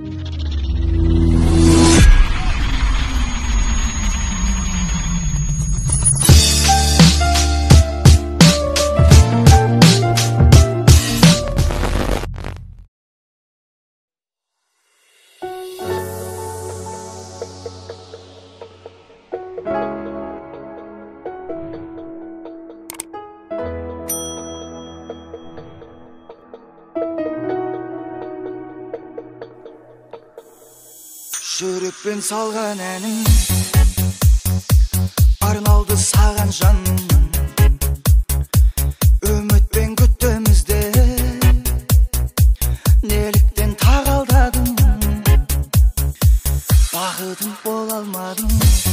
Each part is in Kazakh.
Жүрекпен салған әнің арналды саған жаным. Үмітпен күттімізді неліктен тағалдадың. Бақытым бола алмадың,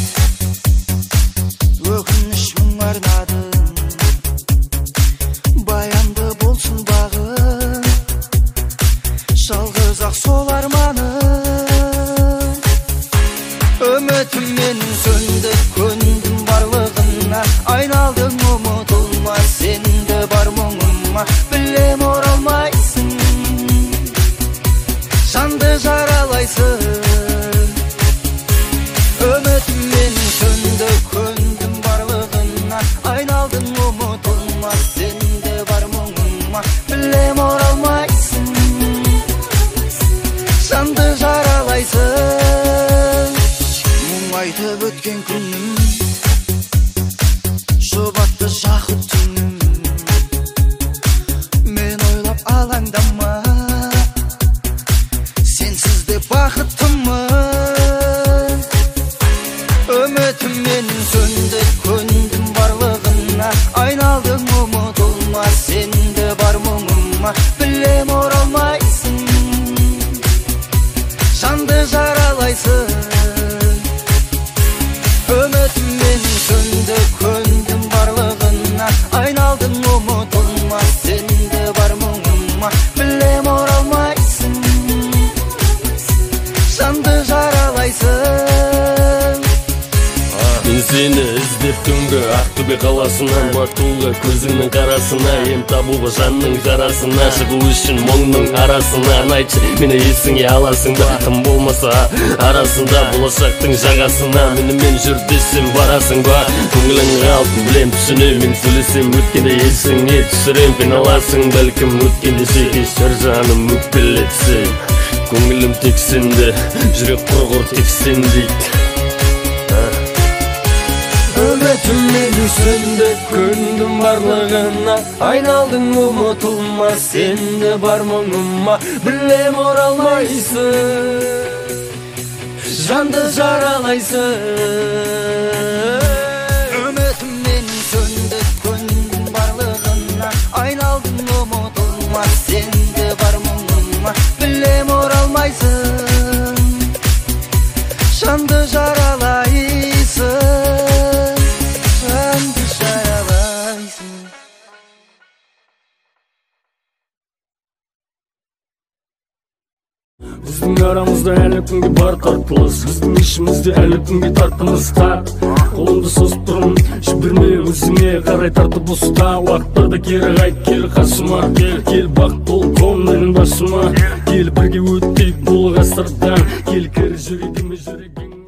өкініш мұң арнадың. Баянды болсын бағы, жалғыз ақ сол арманы. Үмітім менің сөнді, көндім барлығына. Айналдың ұмытылмас, сенді бар мұңыма. Білем оралмайсың, жанды жаралайсың. Үмітім менің сөнді, көндім барлығына. Айналдың ұмытылмас, сенді бар мұңыма. Білем оралмайсың, жанды жаралайсың. Айтып өткен күнім, жұбатты жақұт түнім. Мен ойлап алаңдама, сенсіз де бақыттымын. Үмітім менің сөнді, көндім барлығына. Айналдың ұмытылмас, сенді бар мұңыма. Білем оралмайсың, жанды жаралайсың. Үмітім менің сөнді, көндім барлығына. Айналдың ұмытылмас, сенді бар мұңыма. Білем оралмайсың, жанды жаралайсың. Мен сені іздеп түнгі Ақтөбе қаласынан Бакуға көзіңнің қарасына. Ем табуға жанның жарасына, шығу үшін мұңның арасынан. Айтшы, мені есіңе аласың ба, тым болмаса арасында. Болашақтың жағасына менімен жүр десем барасың ба. Көңілің қалдым, білем түсіне. Мен сөйлесем өткенде есіңе түсірем. Қиналасың бәлкім өткенде, кешір жаным өкпелетсең. Көңілім тек сенде, жүрек құрғыр тек сен дейді. Үмітім менің сөнді, көндім барлығына. Айналдың ұмытылмас, сенді бар мұңыма. Білем оралмайсың, жанды жаралайсың. Үмітім менің сөнді, көндім барлығына. Айналдың ұмытылмас, сенді бар мұңыма. Білем оралмайсың, жанды жаралайсың. Біздің арамызда әлі күнге бар тартылыс, біздің ішімізде әлі күнге тартымыз тар. Қолымды созып тұрмын, жіберме өзіңе қарай тартып ұста. Уақыттарда кері қайт, кел қасыма. Кел бақыт бол қом менің басыма. Кел бірге өттейік бұл ғасырдан. Кел кір жүрегіме, жүрегің